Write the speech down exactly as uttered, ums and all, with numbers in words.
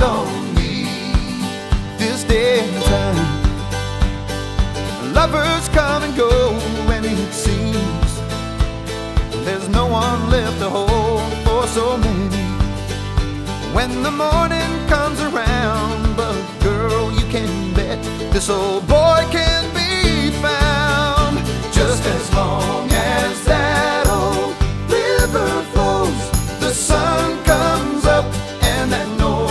lonely this day and time. Lovers come and go, and it seems there's no one left to hold for so many. When the morning comes around, but girl, you can bet this old boy can